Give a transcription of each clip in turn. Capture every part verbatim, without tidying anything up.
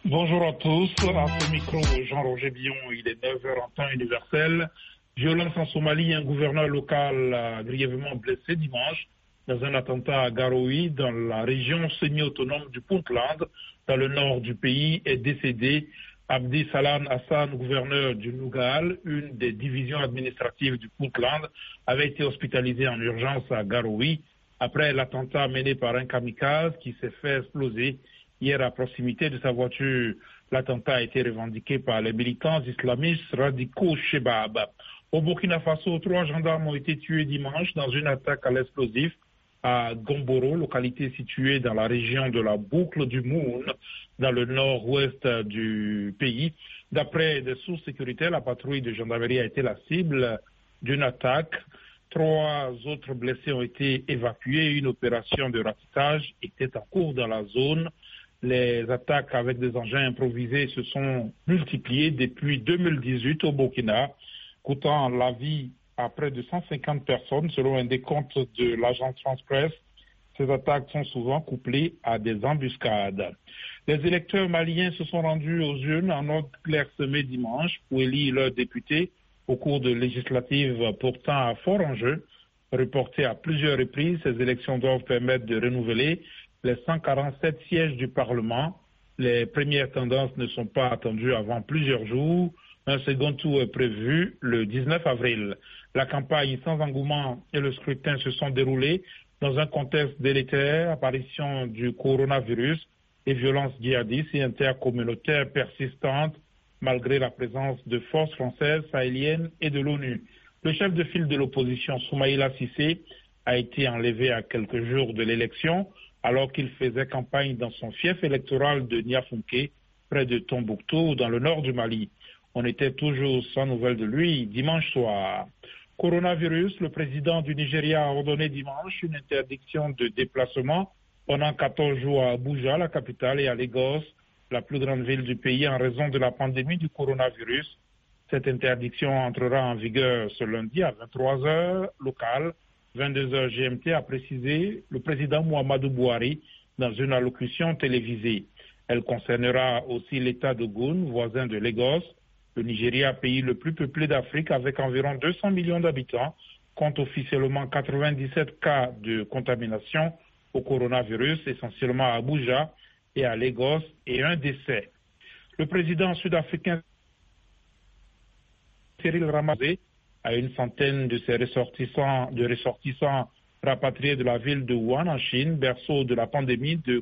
Bonjour à tous, à ce micro Jean-Roger Billon, il est neuf heures en temps universel. Violence en Somalie, un gouverneur local a grièvement blessé dimanche dans un attentat à Garowe, dans la région semi-autonome du Puntland, dans le nord du pays, est décédé. Abdi Salan Hassan, gouverneur du Nugal, une des divisions administratives du Puntland, avait été hospitalisé en urgence à Garowe après l'attentat mené par un kamikaze qui s'est fait exploser hier à proximité de sa voiture. L'attentat a été revendiqué par les militants islamistes radicaux Shebab. Au Burkina Faso, trois gendarmes ont été tués dimanche dans une attaque à l'explosif à Gomboro, localité située dans la région de la boucle du Moun, dans le nord-ouest du pays. D'après des sources sécuritaires, la patrouille de gendarmerie a été la cible d'une attaque. Trois autres blessés ont été évacués. Une opération de ratissage était en cours dans la zone. Les attaques avec des engins improvisés se sont multipliées depuis deux mille dix-huit au Burkina, coûtant la vie à près de cent cinquante personnes selon un décompte de l'agence France-Presse. Ces attaques sont souvent couplées à des embuscades. Les électeurs maliens se sont rendus aux urnes en ordre clairsemé dimanche pour élire leurs députés au cours de législatives pourtant à fort enjeu. Reportées à plusieurs reprises, ces élections doivent permettre de renouveler les cent quarante-sept sièges du Parlement. Les premières tendances ne sont pas attendues avant plusieurs jours. Un second tour est prévu le dix-neuf avril. La campagne sans engouement et le scrutin se sont déroulés dans un contexte délétère, apparition du coronavirus et violences djihadistes et intercommunautaires persistantes malgré la présence de forces françaises, sahéliennes et de l'ONU. Le chef de file de l'opposition, Soumaïla Cissé, a été enlevé à quelques jours de l'élection alors qu'il faisait campagne dans son fief électoral de Niafounké, près de Tombouctou, dans le nord du Mali. On était toujours sans nouvelles de lui dimanche soir. Coronavirus, le président du Nigeria a ordonné dimanche une interdiction de déplacement pendant quatorze jours à Abuja, la capitale, et à Lagos, la plus grande ville du pays, en raison de la pandémie du coronavirus. Cette interdiction entrera en vigueur ce lundi à vingt-trois heures locales, vingt-deux heures G M T, a précisé le président Muhammadu Buhari dans une allocution télévisée. Elle concernera aussi l'État de Goun, voisin de Lagos. Le Nigeria, pays le plus peuplé d'Afrique avec environ deux cents millions d'habitants, compte officiellement quatre-vingt-dix-sept cas de contamination au coronavirus, essentiellement à Abuja et à Lagos, et un décès. Le président sud-africain Cyril Ramaphosa a une centaine de ses ressortissants, de ressortissants rapatriés de la ville de Wuhan en Chine, berceau de la pandémie de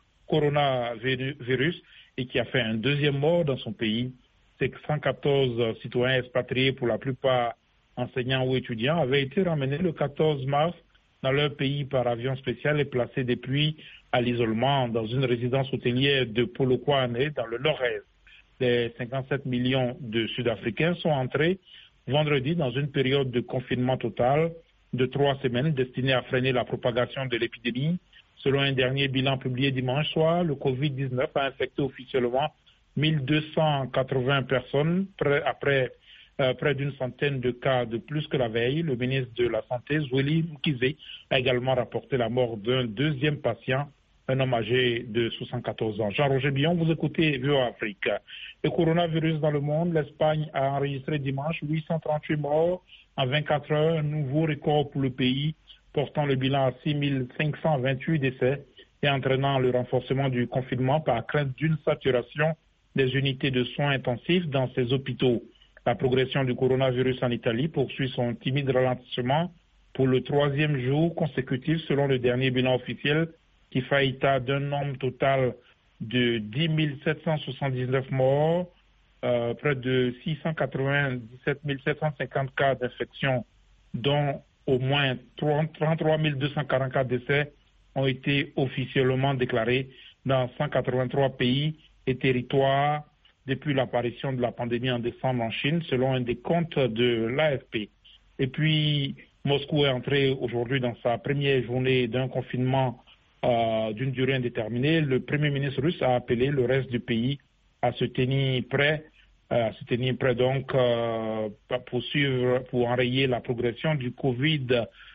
coronavirus, et qui a fait un deuxième mort dans son pays. Ces cent quatorze citoyens expatriés, pour la plupart enseignants ou étudiants, avaient été ramenés le quatorze mars dans leur pays par avion spécial et placés depuis à l'isolement dans une résidence hôtelière de Polokwane dans le nord-est. Les cinquante-sept millions de Sud-Africains sont entrés vendredi dans une période de confinement total de trois semaines destinée à freiner la propagation de l'épidémie. Selon un dernier bilan publié dimanche soir, le covid dix-neuf a infecté officiellement mille deux cent quatre-vingts personnes, près, après euh, près d'une centaine de cas de plus que la veille. Le ministre de la Santé, Zweli Mkhize, a également rapporté la mort d'un deuxième patient, un homme âgé de soixante-quatorze ans. Jean-Roger Billon, vous écoutez V O A Afrique. Le coronavirus dans le monde, l'Espagne a enregistré dimanche huit cent trente-huit morts en vingt-quatre heures, un nouveau record pour le pays, portant le bilan à six mille cinq cent vingt-huit décès et entraînant le renforcement du confinement par crainte d'une saturation des unités de soins intensifs dans ces hôpitaux. La progression du coronavirus en Italie poursuit son timide ralentissement pour le troisième jour consécutif selon le dernier bilan officiel qui fait état d'un nombre total de dix mille sept cent soixante-dix-neuf morts, euh, près de six cent quatre-vingt-dix-sept mille sept cent cinquante cas d'infection, dont au moins trente-trois mille deux cent quarante-quatre décès ont été officiellement déclarés dans cent quatre-vingt-trois pays et territoires depuis l'apparition de la pandémie en décembre en Chine, selon un décompte de l'A F P. Et puis, Moscou est entré aujourd'hui dans sa première journée d'un confinement euh, d'une durée indéterminée. Le Premier ministre russe a appelé le reste du pays à se tenir prêt, euh, à se tenir prêt donc euh, pour suivre, pour enrayer la progression du covid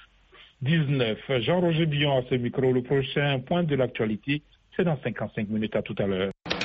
dix-neuf. Jean-Roger Billon à ce micro. Le prochain point de l'actualité, c'est dans cinquante-cinq minutes. À tout à l'heure.